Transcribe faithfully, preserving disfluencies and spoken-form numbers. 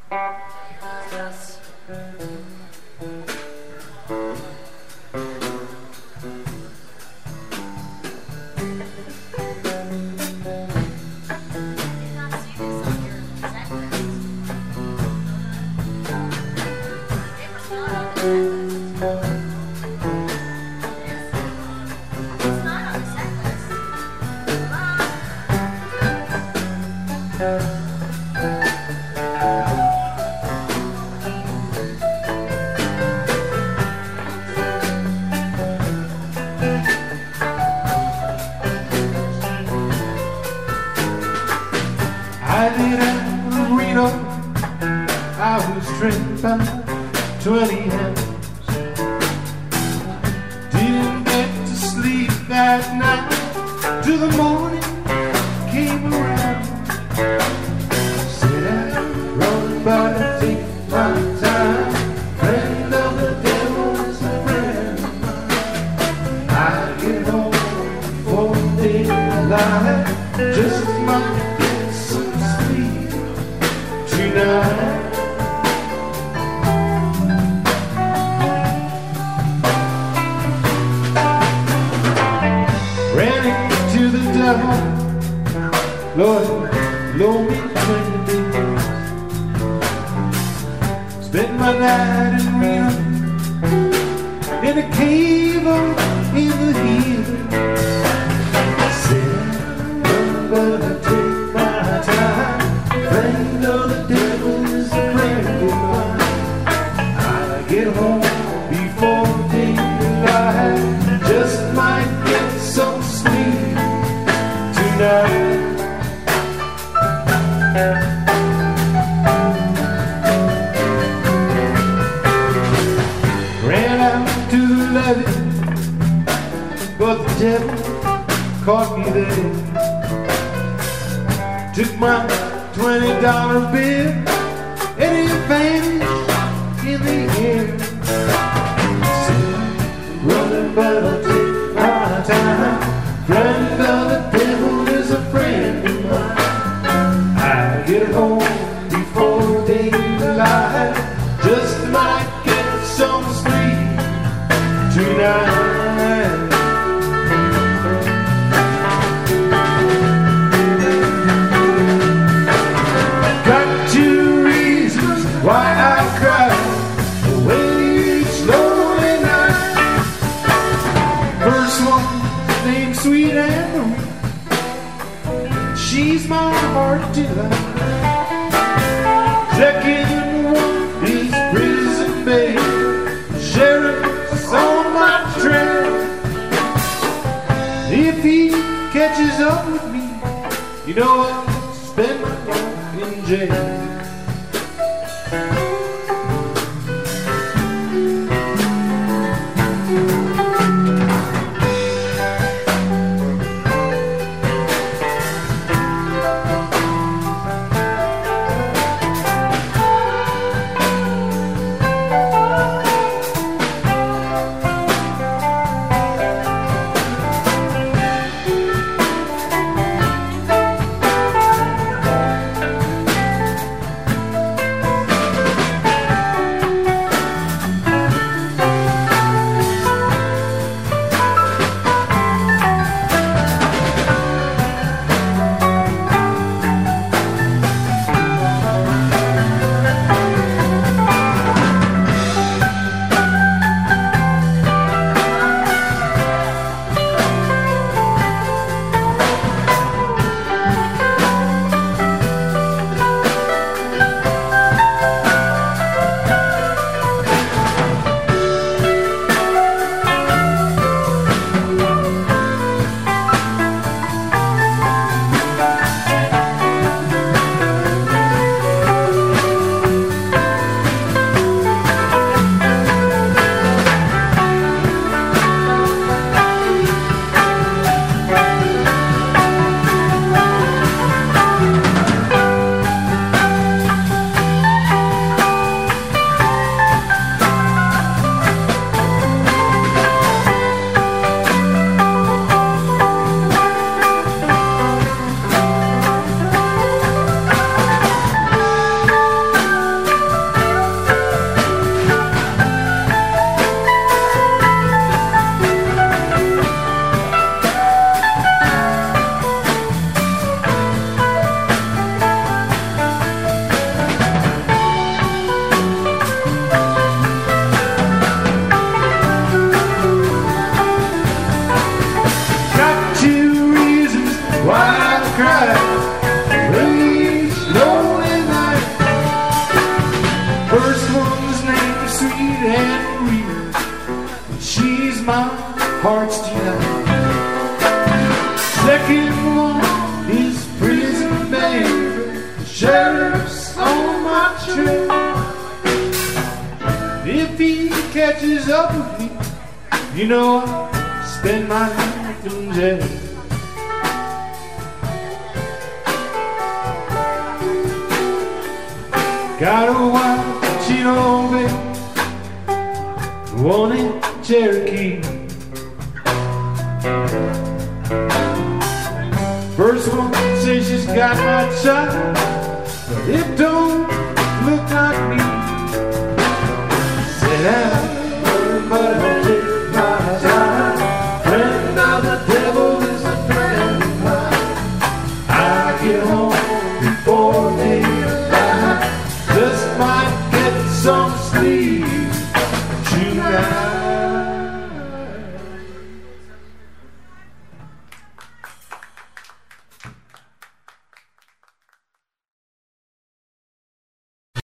I did at Reno, I was trained by twenty hands. Didn't get to sleep that night till the morning came around. Said I'd run but I take my time. Friend of the devil is a friend of mine. I get home before daylight, just might get some sleep tonight. Ran into the devil, Lord, loan me twenty days. Spent my night in Reno, in a cave up in the hills. Said, but I take my time. Friend of the devil is a friend of mine. I get home before daylight, just might get some sleep tonight. Ran out to the levee, but the devil caught me there. Took my twenty dollar bill and he vanished in the air. Said, running but I'll take my time. Friend of the devil is a friend of mine. I get home before daylight, just might get some sleep tonight. Got two reasons why I cry away each lonely night. First one named Sweet Anne-Marie, she's my heart delight. Second one is Prison Bay, sheriff's on my trail. If he catches up with me, you know I'll spend my life in jail. trail. If he catches up with me, you know I'll spend my life in jail. Got a wife that she don't obey, one in Cherokee. First one says she's got my child, but it don't look like me. Said I'm but I'll take my time. Friend of